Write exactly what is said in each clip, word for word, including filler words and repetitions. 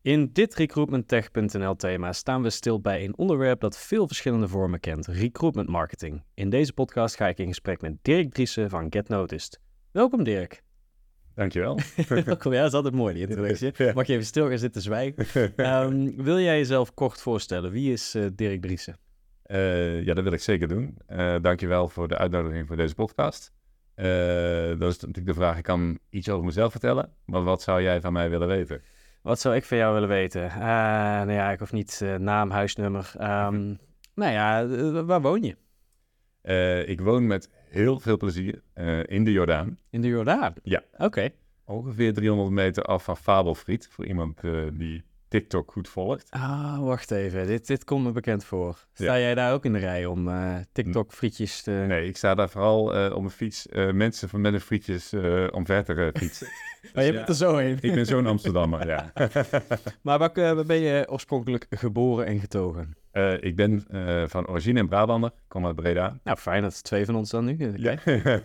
In dit recruitmenttech punt n l thema staan we stil bij een onderwerp dat veel verschillende vormen kent, recruitment marketing. In deze podcast ga ik in gesprek met Dirk Driessen van Get Noticed. Welkom Dirk. Dankjewel. Welkom, ja, dat is altijd mooi die introductie. Ja. Mag je even stil gaan zitten zwijgen? um, wil jij jezelf kort voorstellen? Wie is uh, Dirk Driessen? Uh, ja, dat wil ik zeker doen. Uh, dankjewel voor de uitnodiging voor deze podcast. Uh, dat is natuurlijk de vraag, ik kan iets over mezelf vertellen, maar wat zou jij van mij willen weten? Wat zou ik van jou willen weten? Uh, nou ja, ik hoef niet uh, naam, huisnummer. Um, nou ja, uh, waar woon je? Uh, ik woon met heel veel plezier uh, in de Jordaan. In de Jordaan? Ja. Oké. Okay. Ongeveer driehonderd meter af van Fabelfried, voor iemand uh, die TikTok goed volgt. Ah, wacht even. Dit, dit komt me bekend voor. Sta ja. jij daar ook in de rij om uh, TikTok-frietjes te... Nee, ik sta daar vooral uh, om een fiets, uh, mensen van met een frietjes uh, omver te uh, fietsen. Dus oh, je bent ja, er zo heen. Ik ben zo'n Amsterdammer, ja. Maar waar, uh, waar ben je oorspronkelijk geboren en getogen? Uh, ik ben uh, van origine in Brabander, kom uit Breda. Nou, fijn, dat is twee van ons dan nu. Ja.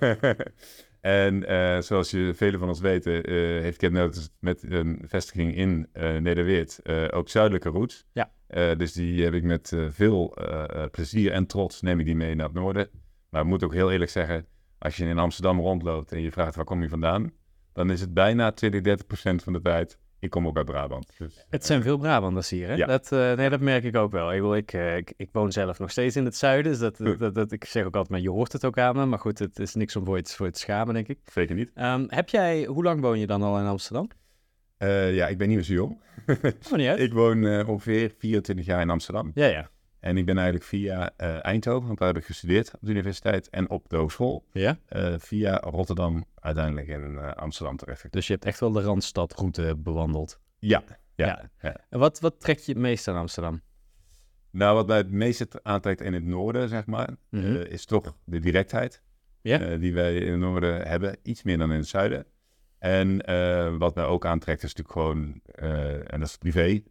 En uh, zoals je velen van ons weten, uh, heeft Get Noticed met een vestiging in uh, Nederweert uh, ook zuidelijke roots. Ja. Uh, dus die heb ik met uh, veel uh, plezier en trots neem ik die mee naar het noorden. Maar ik moet ook heel eerlijk zeggen, als je in Amsterdam rondloopt en je vraagt waar kom je vandaan, dan is het bijna twintig, dertig procent van de tijd, ik kom ook uit Brabant. Dus, het zijn uh, veel Brabanders hier, hè? Ja. Dat, uh, nee, dat merk ik ook wel. Ik, wil, ik, uh, ik, ik woon zelf nog steeds in het zuiden, dus dat, dat, dat, dat, ik zeg ook altijd, maar je hoort het ook aan me. Maar goed, het is niks om voor je, voor je te schamen, denk ik. Zeker niet. Um, heb jij, hoe lang woon je dan al in Amsterdam? Uh, ja, ik ben niet meer zo jong. Oh, niet uit. Ik woon uh, ongeveer vierentwintig jaar in Amsterdam. Ja, ja. En ik ben eigenlijk via uh, Eindhoven, want daar heb ik gestudeerd op de universiteit en op de hogeschool. Ja? Uh, via Rotterdam uiteindelijk in uh, Amsterdam terecht. Dus je hebt echt wel de Randstadroute bewandeld? Ja. Ja. ja. ja. En wat, wat trekt je het meest aan Amsterdam? Nou, wat mij het meest aantrekt in het noorden, zeg maar, mm-hmm. uh, is toch de directheid. Ja? Uh, die wij in het noorden hebben, iets meer dan in het zuiden. En uh, wat mij ook aantrekt is natuurlijk gewoon, uh, en dat is privé, uh,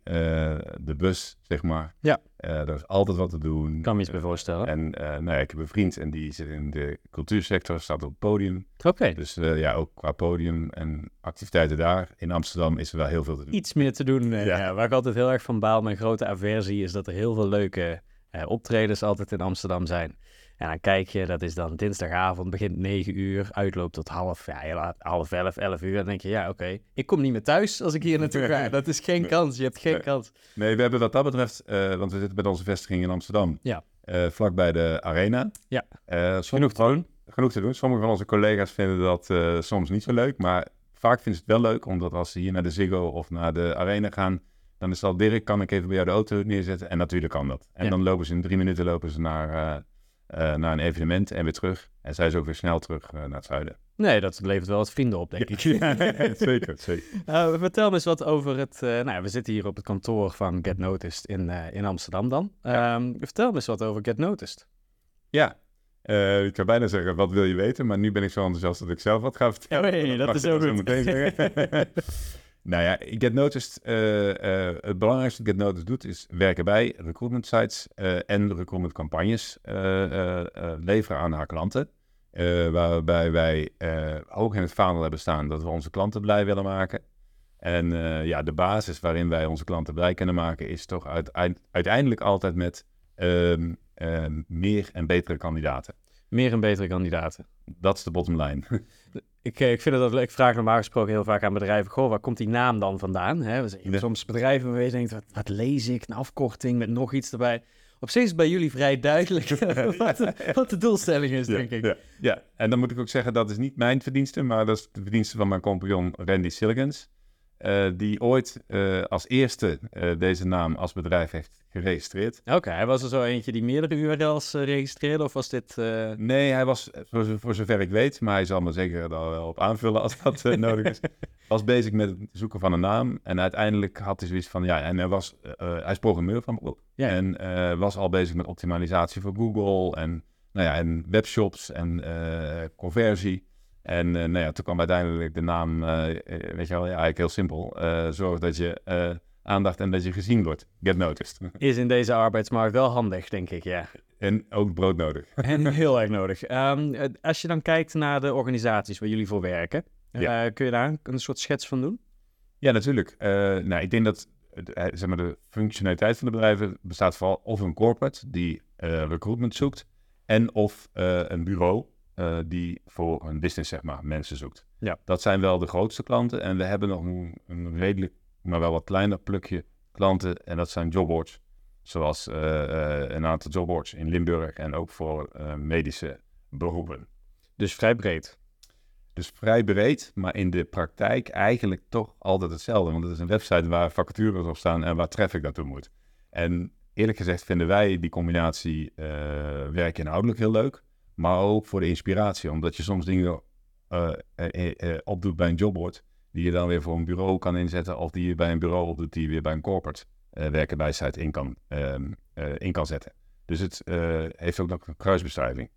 de bus, zeg maar. Ja. Uh, er is altijd wat te doen. Kan me iets bij voorstellen. En uh, nou ja, ik heb een vriend en die zit in de cultuursector, staat op het podium. Oké. Okay. Dus uh, ja, ook qua podium en activiteiten daar. In Amsterdam is er wel heel veel te doen. Iets meer te doen, uh, ja. Ja, waar ik altijd heel erg van baal, mijn grote aversie, is dat er heel veel leuke uh, optredens altijd in Amsterdam zijn. En dan kijk je, dat is dan dinsdagavond, begint negen uur, uitloopt tot half, ja, half elf, elf uur. Dan denk je, ja, oké, okay. ik kom niet meer thuis als ik hier naartoe ga. Dat is geen kans, je hebt geen nee. kans. Nee, we hebben wat dat betreft, uh, want we zitten met onze vestiging in Amsterdam, ja. uh, vlakbij de Arena. Ja, uh, genoeg te doen. Genoeg te doen. Sommige van onze collega's vinden dat uh, soms niet zo leuk, maar vaak vinden ze het wel leuk, omdat als ze hier naar de Ziggo of naar de Arena gaan, dan is het al, Dirk, kan ik even bij jou de auto neerzetten? En natuurlijk kan dat. En ja. dan lopen ze in drie minuten lopen ze naar... Uh, Uh, naar een evenement en weer terug. En zij is ook weer snel terug uh, naar het zuiden. Nee, dat levert wel wat vrienden op, denk ja. ik. Ja, zeker, zeker. Uh, vertel me eens wat over het... Uh, nou, we zitten hier op het kantoor van Get Noticed in, uh, in Amsterdam dan. Ja. Um, vertel me eens wat over Get Noticed. Ja, uh, ik kan bijna zeggen, wat wil je weten? Maar nu ben ik zo enthousiast dat ik zelf wat ga vertellen. Oh, hey, dat, dat is zo goed. Meteen zeggen. Nou ja, Get Noticed, uh, uh, het belangrijkste dat Get Noticed doet is werken bij recruitment sites uh, en recruitment campagnes uh, uh, uh, leveren aan haar klanten. Uh, waarbij wij uh, ook in het vaandel hebben staan dat we onze klanten blij willen maken. En uh, ja, de basis waarin wij onze klanten blij kunnen maken is toch uit, uiteindelijk altijd met uh, uh, meer en betere kandidaten. Meer en betere kandidaten. Dat is de bottom line. Ik, ik vind het dat ik vraag normaal gesproken heel vaak aan bedrijven, goh, waar komt die naam dan vandaan? Hè? We zijn, ja. Soms bedrijven waarvan je denkt, wat, wat lees ik? Een afkorting met nog iets erbij. Op zich is het bij jullie vrij duidelijk wat, de, wat de doelstelling is, ja, denk ik. Ja, ja, en dan moet ik ook zeggen, dat is niet mijn verdienste, maar dat is de verdienste van mijn compagnon Randy Silligans. Uh, die ooit uh, als eerste uh, deze naam als bedrijf heeft geregistreerd. Oké, okay, hij was er zo eentje die meerdere U R L's uh, registreerde, of was dit... Uh... Nee, hij was, voor, voor zover ik weet, maar hij zal me zeker daar wel op aanvullen als dat uh, nodig is, was bezig met het zoeken van een naam. En uiteindelijk had hij zoiets van, ja, en hij was, uh, hij is programmeur van beroep. Ja. En uh, was al bezig met optimalisatie voor Google en, nou ja, en webshops en uh, conversie. En uh, nou ja, toen kwam uiteindelijk de naam, uh, weet je wel, ja, eigenlijk heel simpel. Uh, zorg dat je uh, aandacht en dat je gezien wordt. Get Noticed. Is in deze arbeidsmarkt wel handig, denk ik, ja. En ook brood nodig. En heel erg nodig. Um, als je dan kijkt naar de organisaties waar jullie voor werken, ja. uh, kun je daar een soort schets van doen? Ja, natuurlijk. Uh, nou, ik denk dat de, zeg maar de functionaliteit van de bedrijven bestaat vooral of een corporate die uh, recruitment zoekt en of uh, een bureau uh, die voor een business zeg maar mensen zoekt. Ja. Dat zijn wel de grootste klanten en we hebben nog een, een redelijk, maar wel wat kleiner plukje klanten en dat zijn jobboards. Zoals uh, uh, een aantal jobboards in Limburg en ook voor uh, medische beroepen. Dus vrij breed. Dus vrij breed, maar in de praktijk eigenlijk toch altijd hetzelfde. Want het is een website waar vacatures op staan en waar traffic naartoe moet. En eerlijk gezegd vinden wij die combinatie uh, werk inhoudelijk heel leuk. Maar ook voor de inspiratie. Omdat je soms dingen uh, uh, uh, opdoet bij een jobboard. Die je dan weer voor een bureau kan inzetten. Of die je bij een bureau opdoet die je weer bij een corporate uh, werkenwijsheid in kan, uh, uh, in kan zetten. Dus het uh, heeft ook nog een kruisbestuiving.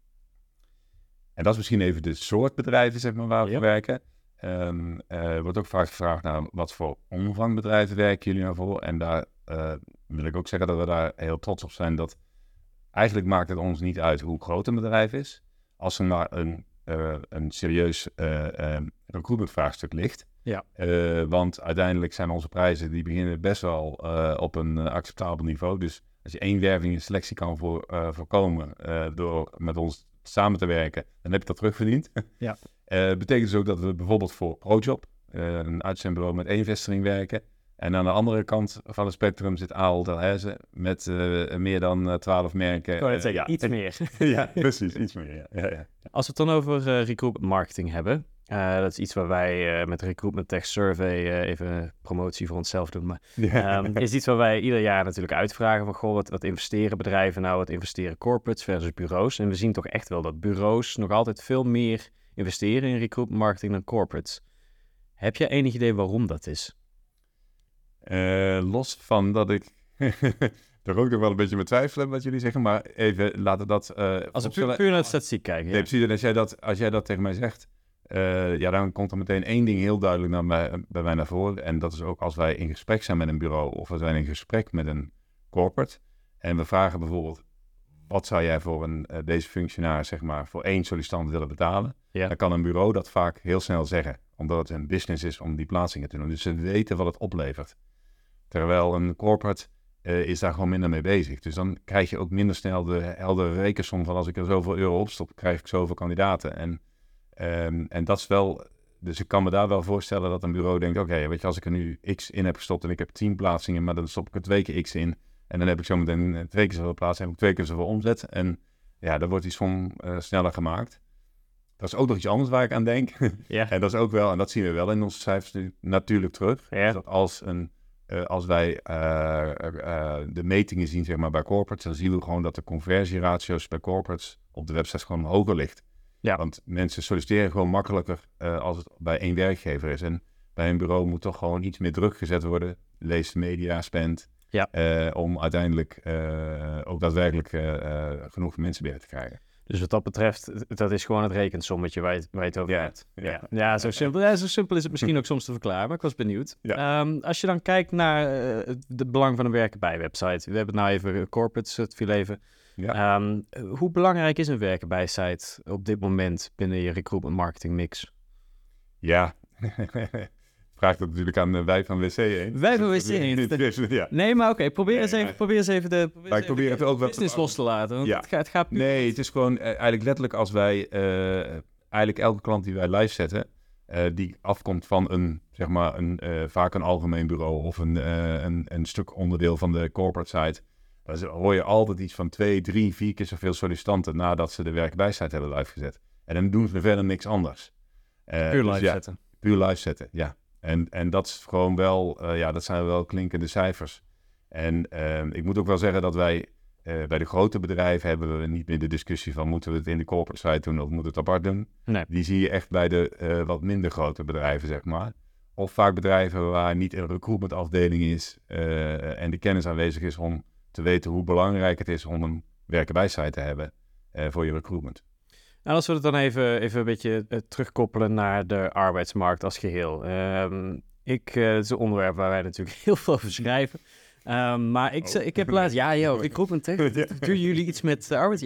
En dat is misschien even de soort bedrijven zeg maar, waar we ja. werken. Um, uh, wordt ook vaak gevraagd naar wat voor omvang bedrijven werken jullie nou voor. En daar uh, wil ik ook zeggen dat we daar heel trots op zijn. Dat eigenlijk maakt het ons niet uit hoe groot een bedrijf is. Als er maar een, uh, een serieus uh, uh, recruitment vraagstuk ligt. Ja. Uh, want uiteindelijk zijn onze prijzen, die beginnen best wel uh, op een uh, acceptabel niveau. Dus als je één werving en selectie kan voor, uh, voorkomen uh, door met ons samen te werken, dan heb je dat terugverdiend. Ja. Uh, betekent dus ook dat we bijvoorbeeld voor ProJob, uh, een uitzendbureau met één vestiging werken. En aan de andere kant van het spectrum zit Ahold Delhaize met uh, meer dan twaalf merken. Ik wou net uh, zeggen, ja. iets meer. Ja, precies, iets meer. Ja. Ja, ja. Als we het dan over uh, recruitment marketing hebben, uh, dat is iets waar wij uh, met Recruitment Tech Survey uh, even promotie voor onszelf doen, maar Ja. um, is iets waar wij ieder jaar natuurlijk uitvragen van, goh, wat, wat investeren bedrijven nou, wat investeren corporates versus bureaus? En we zien toch echt wel dat bureaus nog altijd veel meer investeren in recruitment marketing dan corporates. Heb je enig idee waarom dat is? Uh, los van dat ik er ook nog wel een beetje met twijfelen wat jullie zeggen, maar even laten dat... Uh, als we puur, puur naar de statistiek kijken. Nee, Ja. precies. En als jij dat, als jij dat tegen mij zegt, uh, ja, dan komt er meteen één ding heel duidelijk naar mij, bij mij naar voren. En dat is ook als wij in gesprek zijn met een bureau of we zijn in gesprek met een corporate en we vragen bijvoorbeeld, wat zou jij voor een, uh, deze functionaris, zeg maar, voor één sollicitant willen betalen? Ja. Dan kan een bureau dat vaak heel snel zeggen, omdat het een business is om die plaatsingen te doen. Dus ze weten wat het oplevert. Terwijl een corporate uh, is daar gewoon minder mee bezig. Dus dan krijg je ook minder snel de heldere rekensom van als ik er zoveel euro op stop, krijg ik zoveel kandidaten. En, um, en dat is wel... Dus ik kan me daar wel voorstellen dat een bureau denkt, oké, okay, weet je, als ik er nu X in heb gestopt en ik heb tien plaatsingen, maar dan stop ik er twee keer X in. En dan heb ik zometeen twee keer zoveel plaatsen, heb ik twee keer zoveel omzet. En ja, dan wordt die som uh, sneller gemaakt. Dat is ook nog iets anders waar ik aan denk. Ja. En dat is ook wel, en dat zien we wel in onze cijfers nu natuurlijk terug. Ja. Dus dat als, een, uh, als wij uh, uh, de metingen zien, zeg maar, bij corporates, dan zien we gewoon dat de conversieratio's bij corporates op de website gewoon hoger ligt. Ja. Want mensen solliciteren gewoon makkelijker uh, als het bij één werkgever is. En bij een bureau moet toch gewoon iets meer druk gezet worden. Lees media, spend. Ja. Uh, om uiteindelijk uh, ook daadwerkelijk uh, uh, genoeg mensen binnen te krijgen. Dus wat dat betreft, dat is gewoon het rekensommetje waar je, waar je het over Ja, hebt. ja. Ja, ja, zo, simpel, ja zo simpel is het misschien ook soms te verklaren, maar ik was benieuwd. Ja. Um, als je dan kijkt naar uh, het belang van een werken bij website. We hebben het nou even corporates, het viel even. Ja. Um, hoe belangrijk is een werken bij site op dit moment binnen je recruitment marketing mix? Ja, vraag dat natuurlijk aan uh, wij van W C heen. Wij van W C heen. Ja. Nee, maar oké, okay, probeer, Nee, eens even, maar... probeer eens even de probeer maar ik probeer het ook wel business te... los te laten. Want ja. het gaat, het gaat Nee, het is gewoon uh, eigenlijk letterlijk als wij uh, eigenlijk elke klant die wij live zetten, uh, die afkomt van een, zeg maar, een, uh, vaak een algemeen bureau of een, uh, een, een stuk onderdeel van de corporate site. Dan hoor je altijd iets van twee, drie, vier keer zoveel sollicitanten nadat ze de werkbijsite hebben live gezet. En dan doen ze verder niks anders. Uh, puur live dus ja, zetten. Puur live zetten, ja. En, en dat is gewoon wel, uh, ja, dat zijn wel klinkende cijfers. En uh, ik moet ook wel zeggen dat wij uh, bij de grote bedrijven hebben we niet meer de discussie van moeten we het in de corporate site doen of moeten we het apart doen. Nee. Die zie je echt bij de uh, wat minder grote bedrijven, zeg maar. Of vaak bedrijven waar niet een recruitment afdeling is uh, en de kennis aanwezig is om te weten hoe belangrijk het is om een werken bij site te hebben uh, voor je recruitment. Nou, als we het dan even, even een beetje uh, terugkoppelen naar de arbeidsmarkt als geheel. Um, ik, uh, het is een onderwerp waar wij natuurlijk heel veel over schrijven. Um, maar ik, oh. ik heb laatst... Ja, joh, ik roep een tech. Doen jullie iets met uh, arbeid? Ja.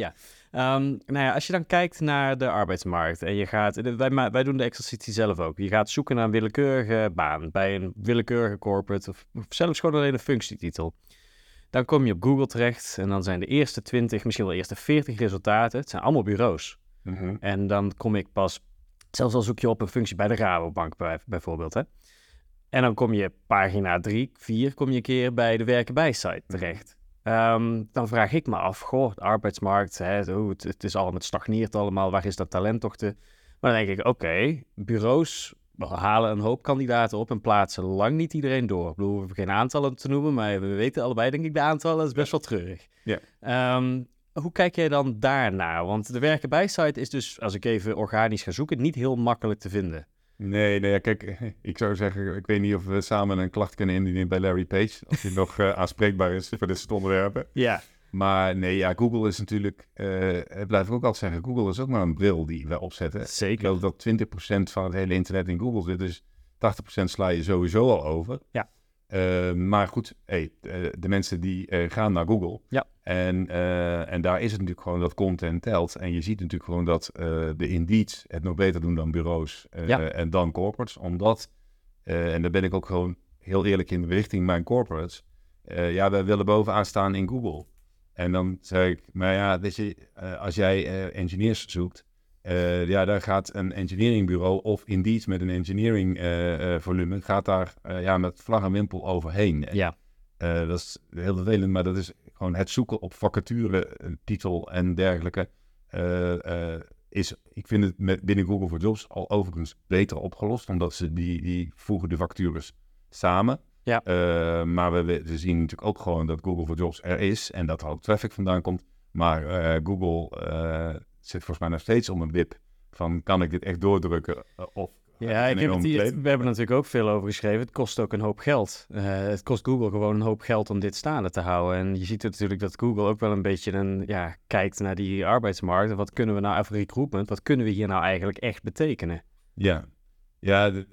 Um, nou ja, als je dan kijkt naar de arbeidsmarkt en je gaat... Wij, ma- wij doen de exercitie zelf ook. Je gaat zoeken naar een willekeurige baan bij een willekeurige corporate of, of zelfs gewoon alleen een functietitel. Dan kom je op Google terecht en dan zijn de eerste twintig, misschien wel de eerste veertig resultaten. Het zijn allemaal bureaus. Mm-hmm. En dan kom ik pas, zelfs al zoek je op een functie bij de Rabobank bij, bijvoorbeeld, hè. En dan kom je pagina drie, vier, kom je een keer bij de werken bij site terecht. Um, dan vraag ik me af, goh, de arbeidsmarkt, hè, oh, het, het is allemaal, het stagneert allemaal, waar is dat talent toch te... Maar dan denk ik, oké, okay, bureaus halen een hoop kandidaten op en plaatsen lang niet iedereen door. Ik bedoel, we hoeven geen aantallen te noemen, maar we weten allebei, denk ik, de aantallen, dat is best wel treurig. Ja. Um, hoe kijk jij dan daarnaar? Want de werken bij site is dus, als ik even organisch ga zoeken, niet heel makkelijk te vinden. Nee, nee, kijk, ik zou zeggen, ik weet niet of we samen een klacht kunnen indienen bij Larry Page, als hij nog uh, aanspreekbaar is voor dit soort onderwerpen. Ja. Maar nee, ja, Google is natuurlijk, uh, ik blijf ik ook altijd zeggen, Google is ook maar een bril die we opzetten. Zeker. Ik geloof dat twintig procent van het hele internet in Google zit, dus tachtig procent sla je sowieso al over. Ja. Uh, maar goed, hey, uh, de mensen die uh, gaan naar Google. Ja. En, uh, en daar is het natuurlijk gewoon dat content telt. En je ziet natuurlijk gewoon dat uh, de Indeed het nog beter doen dan bureaus uh, ja. en dan corporates. Omdat, uh, en daar ben ik ook gewoon heel eerlijk in richting mijn corporates. Uh, ja, wij willen bovenaan staan in Google. En dan zeg ik, maar ja, weet je, uh, als jij uh, engineers zoekt, Uh, ja, daar gaat een engineeringbureau of Indeed met een engineering uh, uh, volume, gaat daar uh, ja, met vlag en wimpel overheen. Ja. Uh, dat is heel vervelend, maar dat is gewoon het zoeken op vacature, titel en dergelijke. Uh, uh, is, ik vind het met, binnen Google for Jobs al overigens beter opgelost, omdat ze die, die voegen de vacatures samen. Ja. Uh, maar we, we zien natuurlijk ook gewoon dat Google for Jobs er is en dat er ook traffic vandaan komt. Maar uh, Google uh, zit volgens mij nog steeds om een wip van kan ik dit echt doordrukken uh, of... Ja, ik heb het hier, we hebben er natuurlijk ook veel over geschreven. Het kost ook een hoop geld. Uh, het kost Google gewoon een hoop geld om dit staande te houden. En je ziet natuurlijk dat Google ook wel een beetje een, ja, kijkt naar die arbeidsmarkt. Wat kunnen we nou even recruitment? Wat kunnen we hier nou eigenlijk echt betekenen? Ja, ja. De,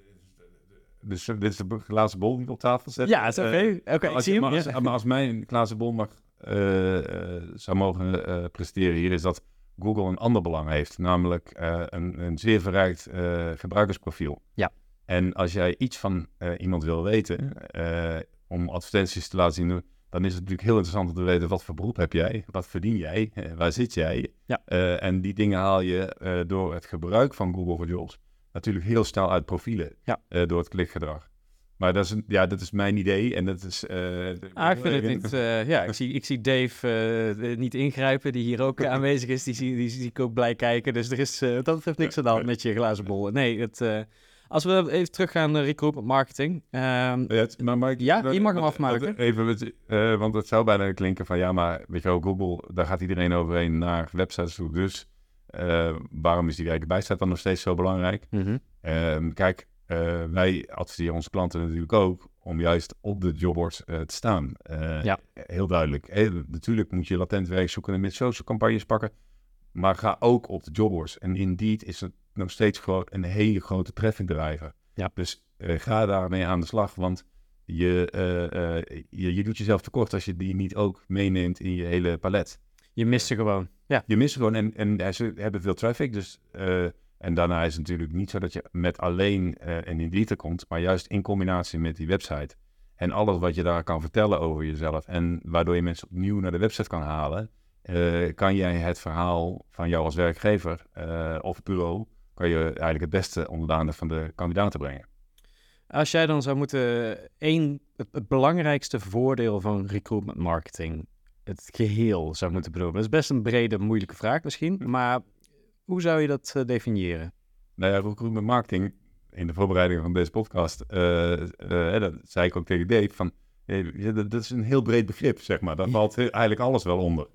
dus dit is de glazen bol die ik op tafel zet. Ja, is oké. Okay. Uh, Oké, okay, ik zie hem. Maar als, ja. maar als mijn glazen bol mag, uh, uh, zou mogen uh, presteren hier, is dat Google een ander belang heeft, namelijk uh, een, een zeer verrijkt uh, gebruikersprofiel. Ja. En als jij iets van uh, iemand wil weten, uh, om advertenties te laten zien, dan is het natuurlijk heel interessant om te weten, wat voor beroep heb jij? Wat verdien jij? Uh, waar zit jij? Ja. Uh, en die dingen haal je uh, door het gebruik van Google for Jobs natuurlijk heel snel uit profielen, ja. uh, door het klikgedrag. Maar dat is, een, ja, dat is mijn idee en dat is... Uh, ah, ik vind het niet... Uh, ja, ik zie, ik zie Dave uh, niet ingrijpen, die hier ook aanwezig is. Die zie, die zie ik ook blij kijken. Dus er is uh, dat betreft niks aan de hand met je glazen bol. Nee, het, uh, als we even teruggaan naar recruitment marketing. Um, ja, het, maar, maar, ja dat, je mag hem wat, afmaken. Wat, even, uh, want het zou bijna klinken van ja, maar weet je wel, Google, daar gaat iedereen overheen naar websites toe. Dus uh, waarom is die werkenbijstand dan nog steeds zo belangrijk? Mm-hmm. Uh, kijk... Uh, wij adviseren onze klanten natuurlijk ook om juist op de jobboards uh, te staan. Uh, ja. Heel duidelijk. Hey, natuurlijk moet je latent werk zoeken en met social campagnes pakken. Maar ga ook op de jobboards. En Indeed is het nog steeds gewoon een hele grote traffic driver. Ja. Dus uh, ga daarmee aan de slag. Want je, uh, uh, je, je doet jezelf tekort als je die niet ook meeneemt in je hele palet. Je mist ze gewoon. Ja. Je mist ze gewoon. En, en ze hebben veel traffic. Dus... Uh, En daarna is het natuurlijk niet zo dat je met alleen uh, een Indeed komt, maar juist in combinatie met die website. En alles wat je daar kan vertellen over jezelf en waardoor je mensen opnieuw naar de website kan halen, uh, kan jij het verhaal van jou als werkgever uh, of bureau, kan je eigenlijk het beste onder de aandacht van de kandidaten brengen. Als jij dan zou moeten, één, het, het belangrijkste voordeel van recruitment marketing, het geheel zou moeten benoemen. Dat is best een brede, moeilijke vraag misschien, maar... Hoe zou je dat uh, definiëren? Nou ja, recruitment marketing, in de voorbereiding van deze podcast, uh, uh, dat zei ik ook tegen Dave, van, uh, dat, dat is een heel breed begrip, zeg maar. Daar valt eigenlijk alles wel onder.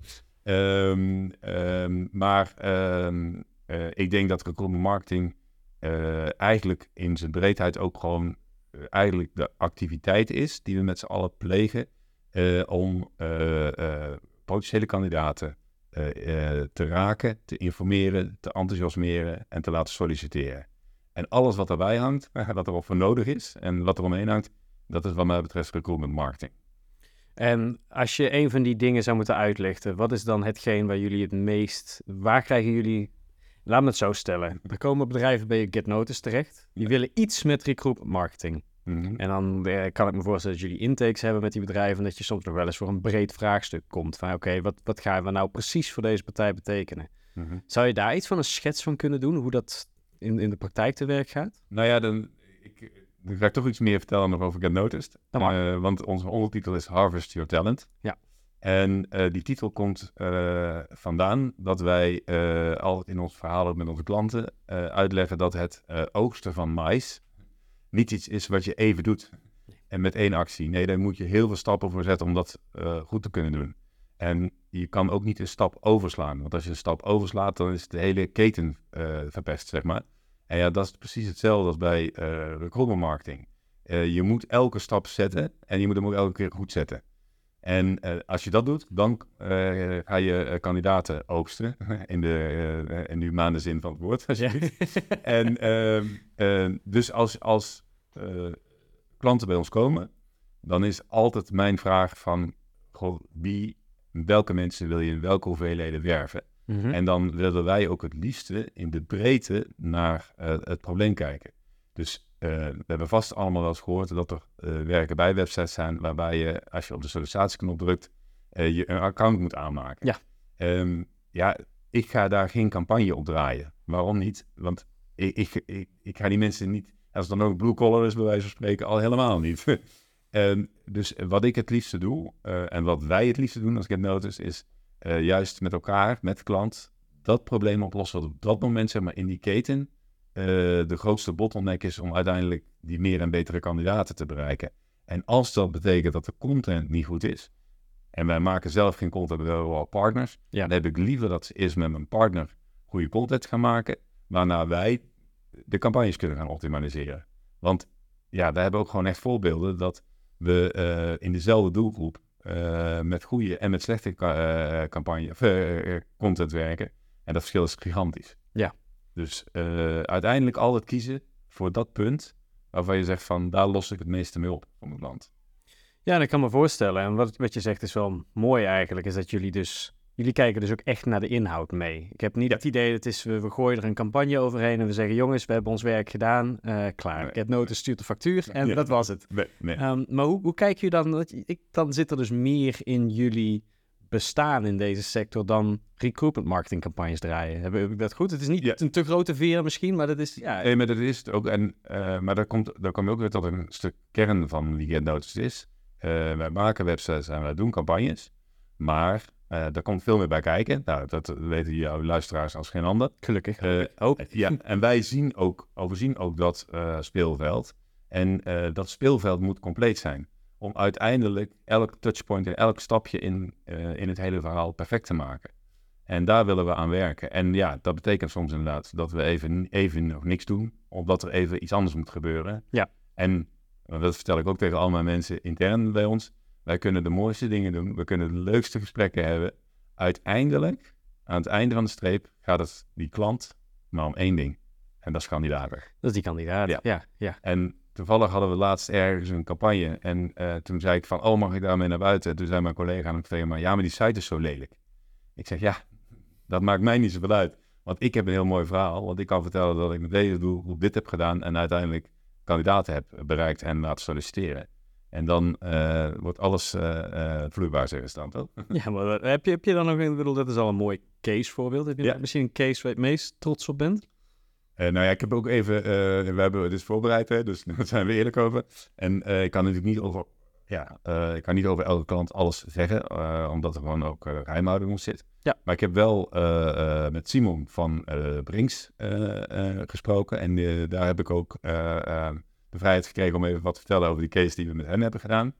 Um, um, maar um, uh, ik denk dat recruitment marketing uh, eigenlijk in zijn breedheid ook gewoon uh, eigenlijk de activiteit is die we met z'n allen plegen uh, om uh, uh, potentiële kandidaten Uh, uh, te raken, te informeren, te enthousiasmeren en te laten solliciteren. En alles wat daarbij hangt, wat er voor nodig is en wat er omheen hangt, dat is wat mij betreft recruitment marketing. En als je een van die dingen zou moeten uitlichten, wat is dan hetgeen waar jullie het meest... Waar krijgen jullie... Laat me het zo stellen. Er komen bedrijven bij Get Noticed terecht. Die willen iets met recruitment marketing. Mm-hmm. En dan eh, kan ik me voorstellen dat jullie intakes hebben met die bedrijven... en dat je soms nog wel eens voor een breed vraagstuk komt. Van oké, okay, wat, wat gaan we nou precies voor deze partij betekenen? Mm-hmm. Zou je daar iets van een schets van kunnen doen? Hoe dat in, in de praktijk te werk gaat? Nou ja, dan, ik, dan ga ik toch iets meer vertellen nog over Get Noticed. Uh, want onze ondertitel is Harvest Your Talent. Ja. En uh, die titel komt uh, vandaan dat wij uh, altijd in ons verhaal met onze klanten uh, uitleggen dat het uh, oogsten van mais niet iets is wat je even doet en met één actie. Nee, daar moet je heel veel stappen voor zetten om dat uh, goed te kunnen doen. En je kan ook niet een stap overslaan. Want als je een stap overslaat, dan is de hele keten uh, verpest, zeg maar. En ja, dat is precies hetzelfde als bij uh, recruitment marketing. Uh, je moet elke stap zetten en je moet hem ook elke keer goed zetten. En uh, als je dat doet, dan uh, ga je uh, kandidaten oogsten. In de uh, in de maande zin van het woord. Ja. En uh, uh, dus als, als uh, klanten bij ons komen, dan is altijd mijn vraag van... Goh, wie, welke mensen wil je in welke hoeveelheden werven? Mm-hmm. En dan willen wij ook het liefste in de breedte naar uh, het probleem kijken. Dus uh, we hebben vast allemaal wel eens gehoord dat er uh, werken bij websites zijn... waarbij je, als je op de sollicitatieknop drukt, uh, je een account moet aanmaken. Ja. Um, ja, ik ga daar geen campagne op draaien. Waarom niet? Want ik, ik, ik, ik ga die mensen niet... Als het dan ook blue collar is, bij wijze van spreken, al helemaal niet. um, dus wat ik het liefste doe, uh, en wat wij het liefste doen als Get Noticed, is uh, juist met elkaar, met de klant, dat probleem oplossen. Wat op dat moment, zeg maar, in die keten uh, de grootste bottleneck is om uiteindelijk die meer en betere kandidaten te bereiken. En als dat betekent dat de content niet goed is, en wij maken zelf geen content, we hebben wel partners, ja. Dan heb ik liever dat ze eerst met mijn partner goede content gaan maken, waarna wij de campagnes kunnen gaan optimaliseren. Want ja, daar hebben we ook gewoon echt voorbeelden dat we uh, in dezelfde doelgroep uh, met goede en met slechte uh, campagne, of, uh, content werken. En dat verschil is gigantisch. Ja. Dus uh, uiteindelijk altijd kiezen voor dat punt waarvan je zegt van daar los ik het meeste mee op van het land. Ja, dat kan me voorstellen. En wat, wat je zegt is wel mooi eigenlijk, is dat jullie dus... Jullie kijken dus ook echt naar de inhoud mee. Ik heb niet ja. het idee, dat is, we, we gooien er een campagne overheen en we zeggen, jongens, we hebben ons werk gedaan, uh, klaar. Nee. Get Noticed stuurt de factuur en ja. dat was het. Nee, nee. Um, maar hoe, hoe kijk je dan, ik, dan zit er dus meer in jullie bestaan in deze sector dan recruitment marketing campagnes draaien. Heb, heb ik dat goed? Het is niet ja. een te grote veer misschien, maar dat is... Ja. Nee, maar dat is het ook. En, uh, maar daar komt, daar kom je ook weer tot een stuk kern van wie Get Noticed is. Uh, wij maken websites en wij doen campagnes, maar... Uh, daar komt veel meer bij kijken. Nou, dat weten jouw luisteraars als geen ander. Gelukkig. Uh, ook. Ja, en wij zien ook, overzien ook dat uh, speelveld. En uh, dat speelveld moet compleet zijn. Om uiteindelijk elk touchpoint en elk stapje in, uh, in het hele verhaal perfect te maken. En daar willen we aan werken. En ja, dat betekent soms inderdaad dat we even, even nog niks doen. Omdat er even iets anders moet gebeuren. Ja. En dat vertel ik ook tegen al mijn mensen intern bij ons. Wij kunnen de mooiste dingen doen. We kunnen de leukste gesprekken hebben. Uiteindelijk, aan het einde van de streep, gaat het die klant maar om één ding. En dat is kandidaten. Dat is die kandidaat, ja. ja, ja. En toevallig hadden we laatst ergens een campagne. En uh, toen zei ik van, oh, mag ik daarmee naar buiten? En toen zei mijn collega aan het tegen mij, ja, maar die site is zo lelijk. Ik zeg, ja, dat maakt mij niet zoveel uit. Want ik heb een heel mooi verhaal. Want ik kan vertellen dat ik met deze doelgroep dit heb gedaan. En uiteindelijk kandidaten heb bereikt en laten solliciteren. En dan uh, wordt alles uh, uh, vloeibaar, zeggen ze dan, toch? Ja, maar heb je, heb je dan nog een, bedoel, dat is al een mooi case voorbeeld. Heb je ja. misschien een case waar je het meest trots op bent? Uh, nou ja, ik heb ook even, uh, we hebben dit voorbereid, hè, dus daar zijn we eerlijk over. En uh, ik kan natuurlijk niet over, ja, uh, ik kan niet over elke klant alles zeggen, uh, omdat er gewoon ook uh, geheimhouding op zit. Ja. Maar ik heb wel uh, uh, met Simon van uh, Brinks uh, uh, gesproken en uh, daar heb ik ook... Uh, uh, de vrijheid gekregen om even wat te vertellen over die case die we met hen hebben gedaan.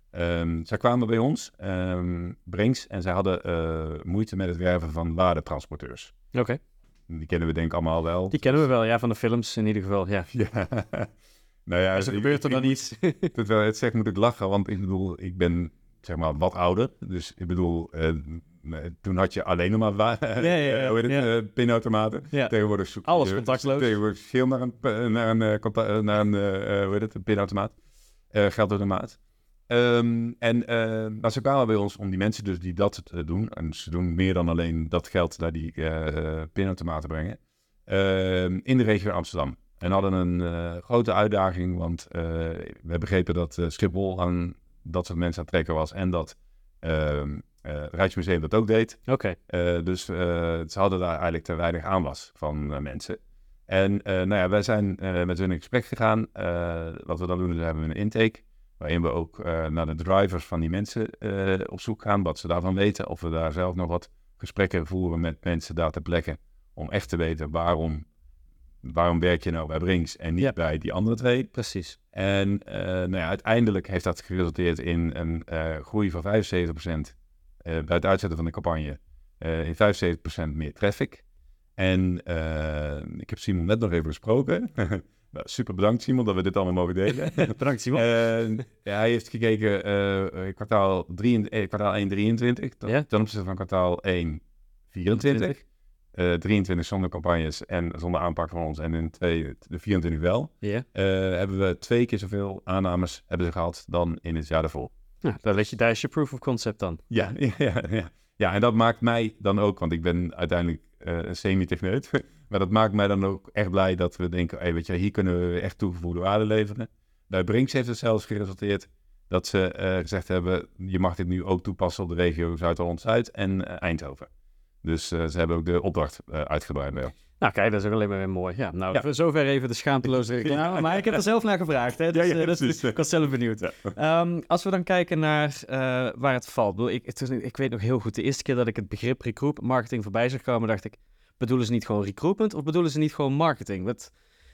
Um, zij kwamen bij ons, um, Brinks, en zij hadden uh, moeite met het werven van waardetransporteurs. Oké. Okay. Die kennen we denk ik allemaal wel. Die kennen we wel, ja, van de films in ieder geval, ja. ja. nou ja, dus er gebeurt er dan iets. Terwijl het zegt moet ik lachen, want ik bedoel, ik ben zeg maar wat ouder. Dus ik bedoel, uh, toen had je alleen nog maar wa- ja, ja, ja, hoe heet het, ja. uh, pinautomaten. Ja. Tegenwoordig zoek alles je, contactloos. Tegenwoordig veel naar een, naar een, uh, contact, naar een uh, hoe heet het, een pinautomaat. Uh, geldautomaat. Um, en uh, nou, ze kwamen bij ons om die mensen dus die dat uh, doen. En ze doen meer dan alleen dat geld naar die uh, pinautomaten brengen. Uh, in de regio Amsterdam. En hadden een uh, grote uitdaging, want uh, we begrepen dat uh, Schiphol aan dat soort mensen aan het trekken was. En dat uh, uh, het Rijksmuseum dat ook deed. Oké. Okay. Uh, dus uh, ze hadden daar eigenlijk te weinig aanwas van uh, mensen. En uh, nou ja, wij zijn uh, met hun in gesprek gegaan. Uh, wat we dan doen, is hebben we een intake. Waarin we ook uh, naar de drivers van die mensen uh, op zoek gaan. Wat ze daarvan weten. Of we daar zelf nog wat gesprekken voeren met mensen daar ter plekke. Om echt te weten waarom, waarom werk je nou bij Brinks en niet ja. bij die andere twee. Precies. En uh, nou ja, uiteindelijk heeft dat geresulteerd in een uh, groei van vijfenzeventig procent. Uh, bij het uitzetten van de campagne. Uh, in vijfenzeventig procent meer traffic. En uh, ik heb Simon net nog even gesproken. Nou, super bedankt Simon dat we dit allemaal mogen delen. Bedankt Simon. Uh, ja, hij heeft gekeken uh, kwartaal, drie, eh, kwartaal één drieëntwintig ten, yeah. ten opzichte van kwartaal één vierentwintig. Uh, drieëntwintig zonder campagnes en zonder aanpak van ons en in twee, de vierentwintig wel. Yeah. Uh, hebben we twee keer zoveel aannames hebben ze gehad dan in het jaar daarvoor. Ja, daar, leg je, daar is je proof of concept dan. Ja, ja, ja, ja. ja, en dat maakt mij dan ook, want ik ben uiteindelijk uh, een semi-techneut. Maar dat maakt mij dan ook echt blij dat we denken, hey, weet je, hier kunnen we echt toegevoegde waarde leveren. Bij Brinks heeft het zelfs geresulteerd dat ze uh, gezegd hebben, je mag dit nu ook toepassen op de regio Zuid-Holland-Zuid en uh, Eindhoven. Dus uh, ze hebben ook de opdracht uh, uitgebreid. Ja. Nou kijk, dat is ook alleen maar weer mooi. Ja, nou, ja. zover even de schaamteloze reclame. Maar ik heb er zelf naar gevraagd. Hè? Dus, ja, ja, uh, dat is, ik was zelf benieuwd. Ja. Um, als we dan kijken naar uh, waar het valt. Ik, het, ik weet nog heel goed, de eerste keer dat ik het begrip recruitment marketing voorbij zag komen, dacht ik, bedoelen ze niet gewoon recruitment of bedoelen ze niet gewoon marketing? Wat,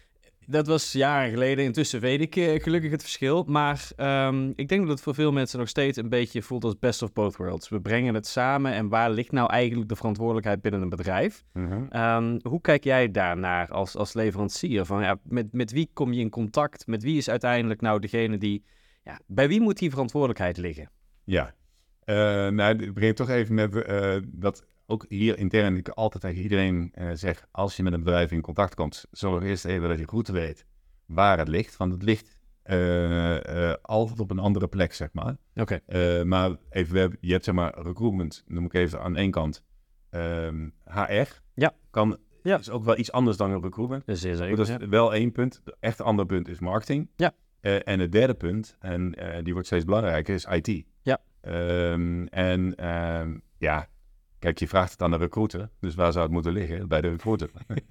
dat was jaren geleden. Intussen weet ik uh, gelukkig het verschil. Maar um, ik denk dat het voor veel mensen nog steeds een beetje voelt als best of both worlds. We brengen het samen en waar ligt nou eigenlijk de verantwoordelijkheid binnen een bedrijf? Mm-hmm. Um, hoe kijk jij daarnaar als, als leverancier? Van, ja, met, met wie kom je in contact? Met wie is uiteindelijk nou degene die... Ja, bij wie moet die verantwoordelijkheid liggen? Ja, uh, nou, ik begin toch even met uh, dat... Ook hier intern, ik altijd tegen iedereen uh, zeg, als je met een bedrijf in contact komt, zorg eerst even dat je goed weet waar het ligt. Want het ligt uh, uh, altijd op een andere plek, zeg maar. Oké. Okay. Uh, maar even, je hebt zeg maar recruitment, noem ik even aan één kant. Um, H R ja. kan, ja. is ook wel iets anders dan recruitment. Dat is, zeker, dat is ja. wel één punt. Het echt andere punt is marketing. Ja. Uh, en het derde punt, en uh, die wordt steeds belangrijker, is I T. Ja. Um, en um, ja... Kijk, je vraagt het aan de recruiter, dus waar zou het moeten liggen? Bij de recruiter.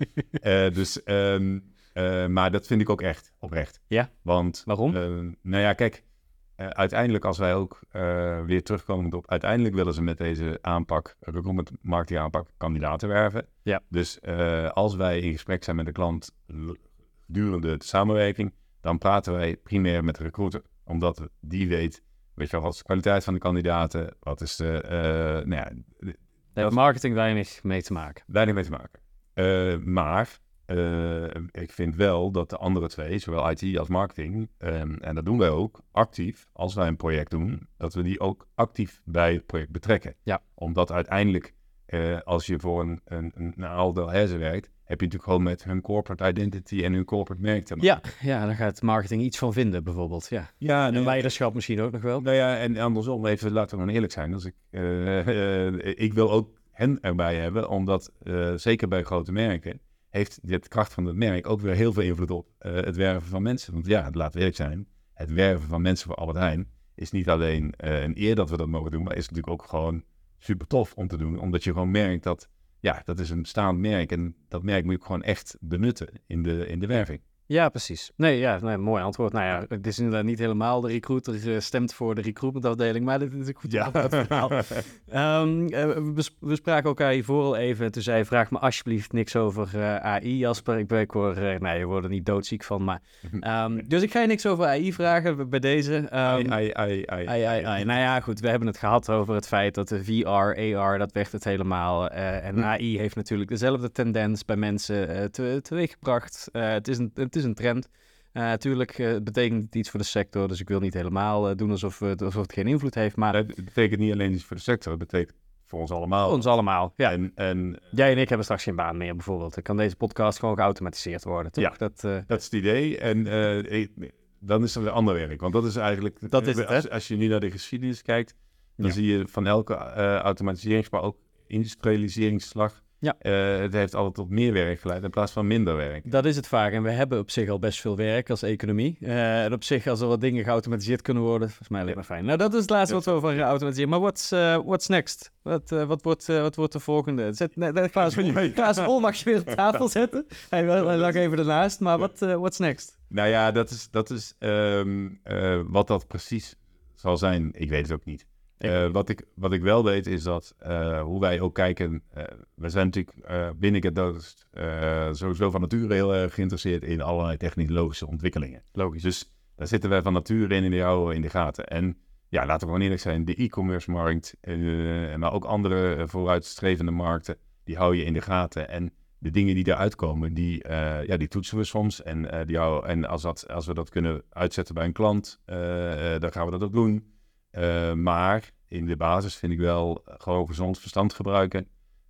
uh, dus, um, uh, maar dat vind ik ook echt oprecht. Ja, want, waarom? Uh, nou ja, kijk, uh, uiteindelijk als wij ook uh, weer terugkomen op... Uiteindelijk willen ze met deze aanpak, recruitment marketing aanpak, kandidaten werven. Ja. Dus uh, als wij in gesprek zijn met de klant gedurende de samenwerking, dan praten wij primair met de recruiter. Omdat die weet, weet je wel, wat is de kwaliteit van de kandidaten? Wat is de... Uh, nou ja, Daar heeft marketing weinig mee te maken. Weinig mee te maken. Uh, maar uh, ik vind wel dat de andere twee, zowel I T als marketing, um, en dat doen wij ook actief, als wij een project doen, dat we die ook actief bij het project betrekken. Ja. Omdat uiteindelijk, uh, als je voor een, een, een Ahold Delhaize werkt, heb je natuurlijk gewoon met hun corporate identity en hun corporate merk te maken. Ja, ja, daar gaat marketing iets van vinden, bijvoorbeeld. Ja, ja en leiderschap misschien ook nog wel. Nou ja, en andersom, even laten we gewoon eerlijk zijn. Als ik, uh, uh, ik wil ook hen erbij hebben, omdat uh, zeker bij grote merken heeft de kracht van het merk ook weer heel veel invloed op uh, het werven van mensen. Want ja, laten we eerlijk zijn, het werven van mensen voor Albert Heijn is niet alleen uh, een eer dat we dat mogen doen, maar is natuurlijk ook gewoon super tof om te doen, omdat je gewoon merkt dat ja, dat is een bestaand merk en dat merk moet je gewoon echt benutten in de, in de werving. Ja, precies. Nee, ja, nee, mooi antwoord. Nou ja, het is inderdaad niet helemaal de recruiter uh, stemt voor de recruitmentafdeling, maar dit is een goed ja. verhaal. um, uh, we, bes- we spraken elkaar hiervoor al even. Toen zei, vraag me alsjeblieft niks over uh, A I, Jasper. Ik, ik word, uh, nee, je wordt er niet doodziek van, maar... Um, dus ik ga je niks over A I vragen bij deze. Um, ai, ai, ai, ai, ai, ai, ai. Nou ja, goed, we hebben het gehad over het feit dat de V R, A R, dat werd het helemaal. Uh, en A I heeft natuurlijk dezelfde tendens bij mensen uh, te, teweeggebracht. Uh, het is een... Het is een trend. Natuurlijk uh, uh, betekent het iets voor de sector, dus ik wil niet helemaal uh, doen alsof, uh, alsof het geen invloed heeft. Maar het betekent niet alleen iets voor de sector, het betekent voor ons allemaal. Voor ons allemaal, ja. En, en, Jij en ik hebben straks geen baan meer bijvoorbeeld. Dan kan deze podcast gewoon geautomatiseerd worden, toch? Ja, dat, uh, dat is het idee. En uh, dan is er weer ander werk. Want dat is eigenlijk... Dat is het, als, hè? als je nu naar de geschiedenis kijkt, dan Ja. zie je van elke uh, automatiserings, maar ook industrialiseringsslag, Ja. Uh, het heeft altijd tot meer werk geleid in plaats van minder werk. Dat is het vaak. En we hebben op zich al best veel werk als economie. Uh, en op zich, als er wat dingen geautomatiseerd kunnen worden, volgens mij alleen maar fijn. Nou, dat is het laatste wat we over geautomatiseerd. Maar what's, uh, what's next? Wat, uh, wat, wordt, uh, wat wordt de volgende? Zet, nee, Klaas, Klaas Vol mag je weer op tafel zetten. Hij, hij lag even ernaast, maar wat, uh, what's next? Nou ja, dat is, dat is um, uh, wat dat precies zal zijn. Ik weet het ook niet. Uh, wat, ik, wat ik wel weet is dat uh, hoe wij ook kijken, uh, we zijn natuurlijk uh, binnen Get Noticed uh, sowieso van nature heel erg uh, geïnteresseerd in allerlei technologische ontwikkelingen. Logisch. Dus daar zitten wij van nature in en die houden we in de gaten. En ja, laten we gewoon eerlijk zijn, de e-commerce markt, uh, maar ook andere uh, vooruitstrevende markten, die hou je in de gaten. En de dingen die daaruit komen, die, uh, ja, die toetsen we soms. En, uh, die hou, en als, dat, als we dat kunnen uitzetten bij een klant, uh, uh, dan gaan we dat ook doen. Uh, maar in de basis vind ik wel gewoon gezond verstand gebruiken.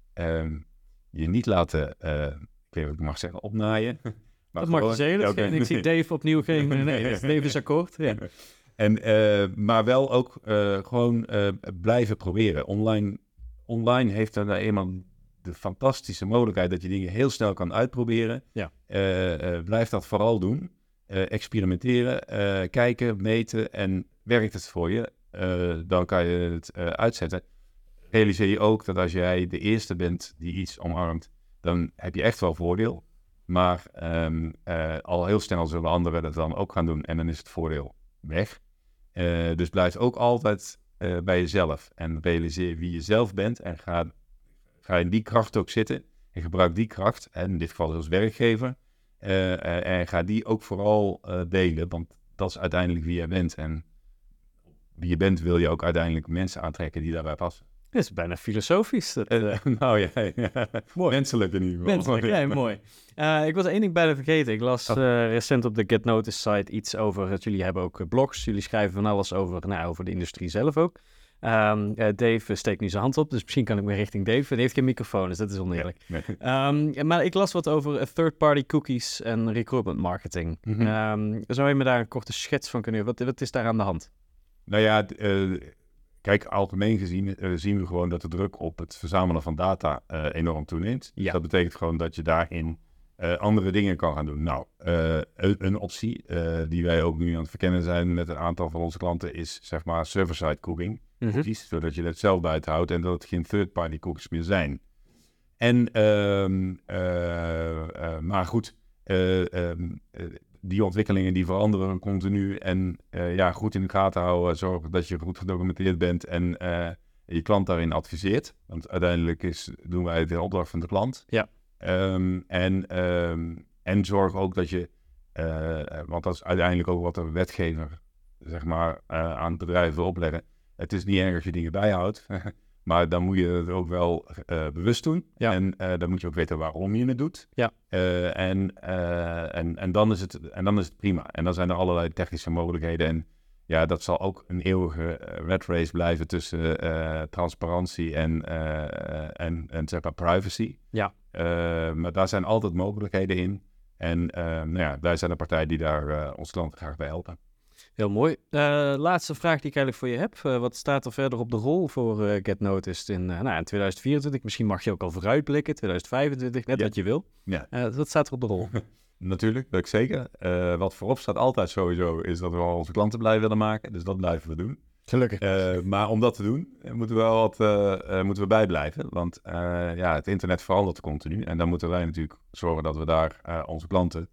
Um, je niet laten, uh, ik weet niet wat ik mag zeggen, opnaaien. Maar dat gewoon, mag je zeggen. Ja, okay. Ik zie Dave opnieuw geen... Nee, nee Dave is akkoord. Ja. En, uh, maar wel ook uh, gewoon uh, blijven proberen. Online, online heeft dan eenmaal de fantastische mogelijkheid dat je dingen heel snel kan uitproberen. Ja. Uh, uh, blijf dat vooral doen. Uh, experimenteren, uh, kijken, meten en werkt het voor je? Uh, dan kan je het uh, uitzetten. Realiseer je ook dat als jij de eerste bent die iets omarmt, dan heb je echt wel voordeel. Maar um, uh, al heel snel zullen anderen dat dan ook gaan doen en dan is het voordeel weg. Uh, dus blijf ook altijd uh, bij jezelf en realiseer wie je zelf bent en ga, ga in die kracht ook zitten en gebruik die kracht, en in dit geval als werkgever, uh, uh, en ga die ook vooral uh, delen, want dat is uiteindelijk wie jij bent en wie je bent, wil je ook uiteindelijk mensen aantrekken die daarbij passen. Dat is bijna filosofisch. Dat, uh... nou ja, ja. Mooi. Menselijk in ieder geval. Menselijk, ja, mooi. Uh, ik was één ding bijna vergeten. Ik las uh, recent op de Get Noticed site iets over, dat jullie hebben ook blogs. Jullie schrijven van alles over, nou, over de industrie zelf ook. Um, uh, Dave steekt nu zijn hand op, dus misschien kan ik weer richting Dave. Hij heeft geen microfoon, dus dat is oneerlijk. Nee, nee. Um, maar ik las wat over third-party cookies en recruitment marketing. Mm-hmm. Um, zou je me daar een korte schets van kunnen geven? Wat, wat is daar aan de hand? Nou ja, uh, kijk, algemeen gezien uh, zien we gewoon dat de druk op het verzamelen van data uh, enorm toeneemt. Ja. Dus dat betekent gewoon dat je daarin uh, andere dingen kan gaan doen. Nou, uh, een optie uh, die wij ook nu aan het verkennen zijn met een aantal van onze klanten is, zeg maar, server-side cooking. Mm-hmm. Cookies, zodat je het zelf buiten houdt en dat het geen third-party cookies meer zijn. En, uh, uh, uh, maar goed, uh, um, uh, die ontwikkelingen die veranderen continu en uh, ja, goed in de gaten houden, zorgen dat je goed gedocumenteerd bent en uh, je klant daarin adviseert. Want uiteindelijk is, doen wij het in opdracht van de klant. Ja. Um, en, um, en zorg ook dat je, uh, want dat is uiteindelijk ook wat de wetgever, zeg maar, uh, aan bedrijven wil opleggen. Het is niet erg als je dingen bijhoudt, maar dan moet je het ook wel uh, bewust doen. Ja. En uh, dan moet je ook weten waarom je het doet. Ja. Uh, en, uh, en, en, dan is het, en dan is het prima. En dan zijn er allerlei technische mogelijkheden. En ja, dat zal ook een eeuwige uh, rat race blijven tussen uh, transparantie en, uh, en, en zeg maar privacy. Ja. Uh, maar daar zijn altijd mogelijkheden in. En uh, nou ja, wij zijn de partij die daar uh, onze klanten graag bij helpen. Heel mooi. Uh, laatste vraag die ik eigenlijk voor je heb. Uh, wat staat er verder op de rol voor uh, Get Noticed in, uh, nou, in tweeduizend vierentwintig? Misschien mag je ook al vooruitblikken, tweeduizend vijfentwintig, net ja. wat je wil. Ja. Uh, wat staat er op de rol? Natuurlijk, dat ik zeker. Uh, wat voorop staat altijd sowieso is dat we al onze klanten blij willen maken. Dus dat blijven we doen. Gelukkig. Uh, maar om dat te doen, moeten we wel wat uh, uh, moeten we bijblijven. Want uh, ja, het internet verandert continu. En dan moeten wij natuurlijk zorgen dat we daar uh, onze klanten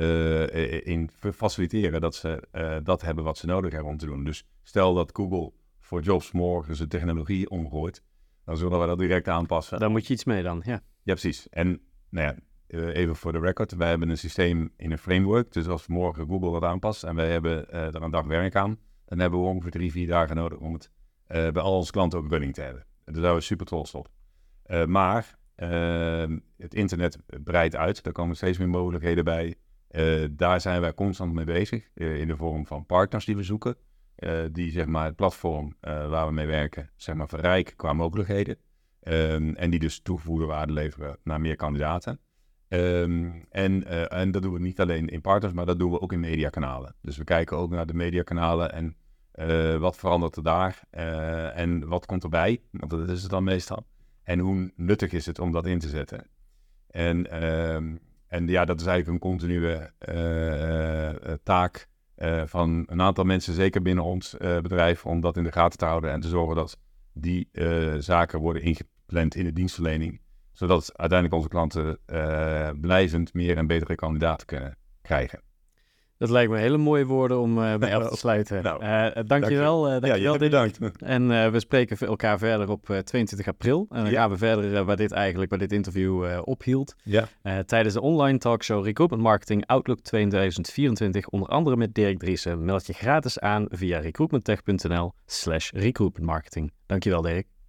Uh, in faciliteren dat ze uh, dat hebben wat ze nodig hebben om te doen. Dus stel dat Google voor jobs morgen zijn technologie omgooit, dan zullen we dat direct aanpassen. Daar moet je iets mee dan, ja. Ja, precies. En nou ja, uh, even voor de record, wij hebben een systeem in een framework, dus als morgen Google dat aanpast en wij hebben uh, er een dag werk aan, dan hebben we ongeveer drie, vier dagen nodig om het uh, bij al onze klanten ook running te hebben. Daar zijn we super trots op. Uh, maar uh, het internet breidt uit, er komen steeds meer mogelijkheden bij. Uh, daar zijn wij constant mee bezig, uh, in de vorm van partners die we zoeken, uh, die zeg maar het platform uh, waar we mee werken, zeg maar verrijken qua mogelijkheden, um, en die dus toegevoegde waarde leveren naar meer kandidaten. Um, en, uh, en dat doen we niet alleen in partners, maar dat doen we ook in mediakanalen. Dus we kijken ook naar de mediakanalen en uh, wat verandert er daar uh, en wat komt erbij, want dat is het dan meestal. En hoe nuttig is het om dat in te zetten. En, um, en ja, dat is eigenlijk een continue uh, uh, taak uh, van een aantal mensen, zeker binnen ons uh, bedrijf, om dat in de gaten te houden en te zorgen dat die uh, zaken worden ingepland in de dienstverlening, zodat uiteindelijk onze klanten uh, blijvend meer en betere kandidaten kunnen krijgen. Dat lijkt me hele mooie woorden om uh, bij af te sluiten. Nou, uh, dankjewel. Uh, dankjewel, ja, bedankt. En uh, we spreken elkaar verder op uh, tweeëntwintig april. En dan ja. gaan we verder uh, waar dit eigenlijk, waar dit interview uh, ophield. Ja. Uh, tijdens de online talkshow Recruitment Marketing Outlook tweeduizend vierentwintig. Onder andere met Dirk Driessen. Meld je gratis aan via recruitmenttech punt n l slash recruitmentmarketing. Dankjewel, Dirk.